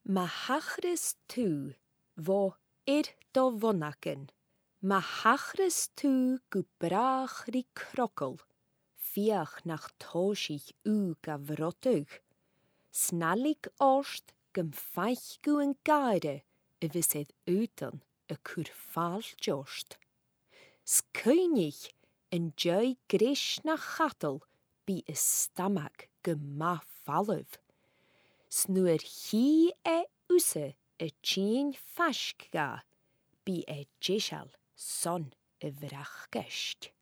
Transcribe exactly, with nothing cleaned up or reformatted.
Ma hachrys tu, vo ir do vonaken. Ma hachrys tu gubrach ri krokkel. Fiach nach toshich u gavrotug. Snallig orst gym faich gu yn gaire y fysydd utan y cwrfal jost. Skynig yn joi grish na chatel bi y stamag gyma falöv. Snwyr hi e usse y chyn fashk ga bi e jishal son y vrach gest.